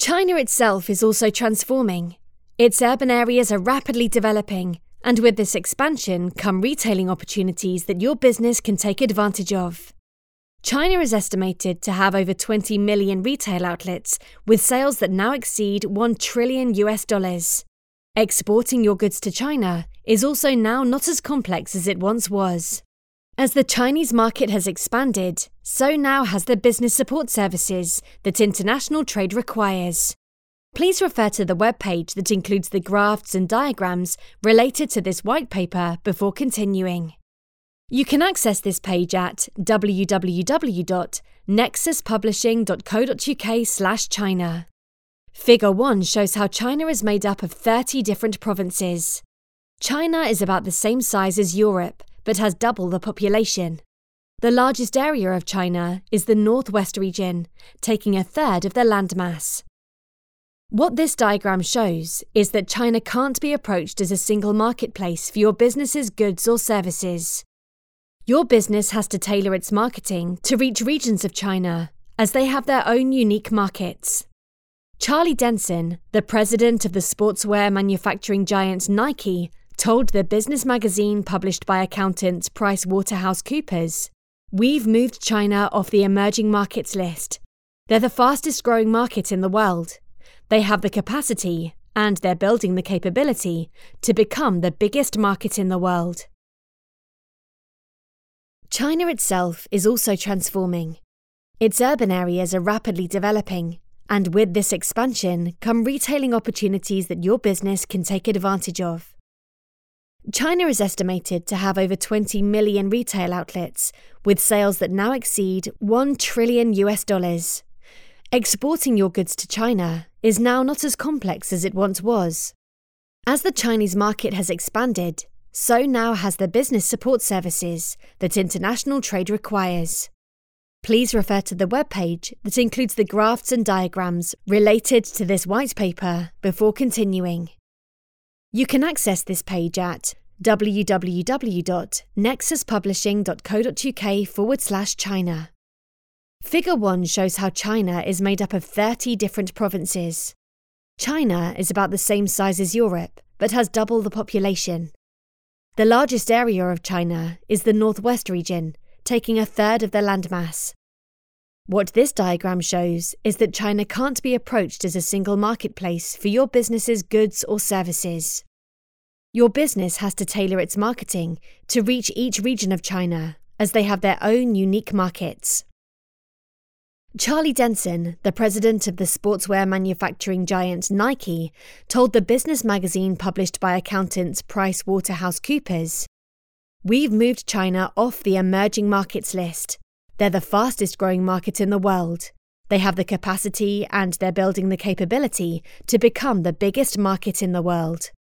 China itself is also transforming. Its urban areas are rapidly developing, and with this expansion come retailing opportunities that your business can take advantage of. China is estimated to have over 20 million retail outlets, with sales that now exceed $1 trillion. Exporting your goods to China is also now not as complex as it once was. As the Chinese market has expanded, so now has the business support services that international trade requires. Please refer to the webpage that includes the graphs and diagrams related to this white paper before continuing. You can access this page at www.nexuspublishing.co.uk/China. Figure 1 shows how China is made up of 30 different provinces. China is about the same size as Europe, but has double the population. The largest area of China is the northwest region, taking a third of the landmass. What this diagram shows is that China can't be approached as a single marketplace for your business's goods or services. Your business has to tailor its marketing to reach regions of China, as they have their own unique markets. Charlie Denson, the president of the sportswear manufacturing giant Nike, told the business magazine published by accountant PricewaterhouseCoopers, "We've moved China off the emerging markets list. They're the fastest growing market in the world. They have the capacity, and they're building the capability, to become the biggest market in the world." China itself is also transforming. Its urban areas are rapidly developing, and with this expansion come retailing opportunities that your business can take advantage of. China is estimated to have over 20 million retail outlets, with sales that now exceed $1 trillion. Exporting your goods to China is now not as complex as it once was. As the Chinese market has expanded, so now has the business support services that international trade requires. Please refer to the webpage that includes the graphs and diagrams related to this white paper before continuing. You can access this page at www.nexuspublishing.co.uk/China. Figure 1 shows how China is made up of 30 different provinces. China is about the same size as Europe, but has double the population. The largest area of China is the northwest region, taking a third of the landmass. What this diagram shows is that China can't be approached as a single marketplace for your business's goods or services. Your business has to tailor its marketing to reach each region of China, as they have their own unique markets. Charlie Denson, the president of the sportswear manufacturing giant Nike, told the business magazine published by accountant PricewaterhouseCoopers, "We've moved China off the emerging markets list. They're the fastest growing market in the world. They have the capacity, and they're building the capability, to become the biggest market in the world."